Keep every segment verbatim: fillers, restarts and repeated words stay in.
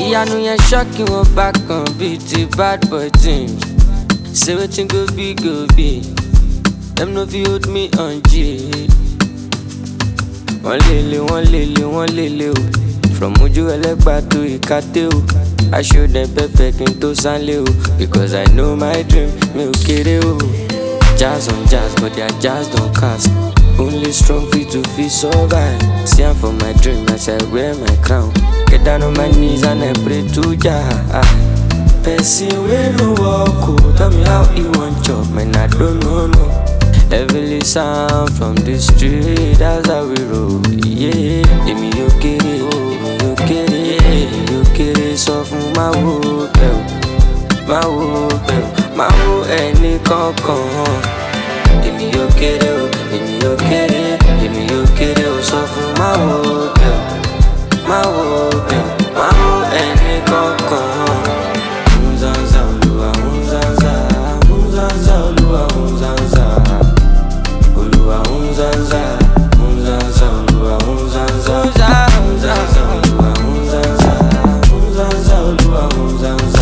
Ìyanu yẹn shocking wọn back on beat the bad boy teams. Say wetin go be go be. Them no fit hold me on G. Wọ́n lele, wọ́n lele, wọ́n lele o. From Ojú Ẹlẹ́gbà to Ìkàtẹ́ o. I show them pepper kí n tó sánlé o. Because I know my dream, mi ò kéré o. Jazz on jazz, but their jazz don't cast. Only strong feet to feel survive. See I'm for my dream as I wear my crown. Get down on my knees and I pray to Jah. Person wey no walk, oh, tell me how he want chop, man I don't know no. Heavily sound from the street, that's how we roll. Yeah, èmi yóò kéré, èmi yóò kéré, èmi yóò kéré. Sọ fún máa wo bẹ́ẹ̀ o, máa wo bẹ́ẹ̀ o, máa wo ẹni kankan. Èmi yóò kéré o, èmi yóò kéré, èmi yóò kéré o. Sọ fún máa wo bẹ́ẹ̀ o, máa wo bẹ́ẹ̀ o, máa wo ẹni kankan. Hunzanza Olúwa, hunzanza, hunzanza Olúwa, hunzanza. Olúwa hunzanza, hunzanza Olúwa, hunzanza. Hunzanza Olúwa, hunzanza, hunzanza Olúwa, hunzanza.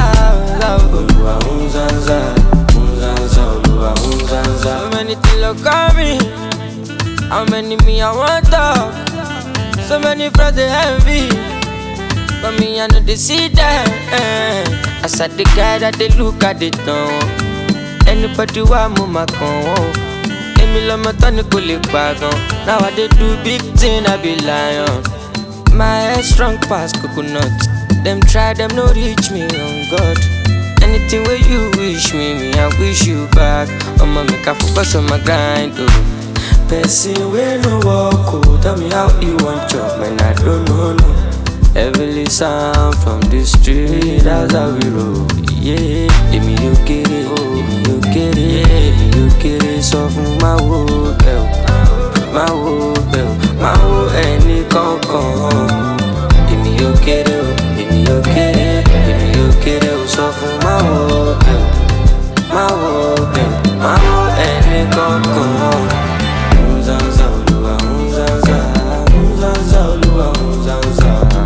Olúwa hunzanza, hunzanza Olúwa, hunzanza. So many things look at me, how many me I want talk. So many friends they envy, but me I know they see that. As I the guy that they look at it now. Anybody want move my con. Emi lọmọ tán ni kò lè pa gan. Now I dey do big thing, I be lion. My head strong pass coconut. Them try, them no reach me on God. Anything where you wish me, me I wish you back. I'ma make I focus on my grind, oh. Person wey no walk, oh, tell me how he want chop, man I don't know no. Heavily sound from the street, that's how we roll. Yeah, èmi yóò kéré, èmi yóò kéré, èmi yóò kéré. Sọ fún máa wo bẹ́ẹ̀ o, máa wo bẹ́ẹ̀ o, máa wo ẹni kankan. Èmi yóò kéré o, èmi yóò kéré, èmi yóò kéré o. Sọ fún máa wo bẹ́ẹ̀ o, máa wo bẹ́ẹ̀ o, máa wo ẹni kankan. Hunzanza Olúwa, hunzanza, hunzanza Olúwa, hunzanza.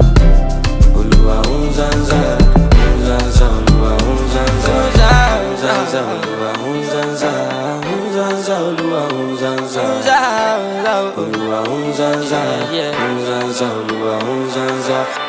Olúwa hunzanza, hunzanza Olúwa, hunzanza. Hunzanza Olúwa, hunzanza, hunzanza Olúwa, hunzanza. Olúwa hunzanza, hunzanza Olúwa, hunzanza.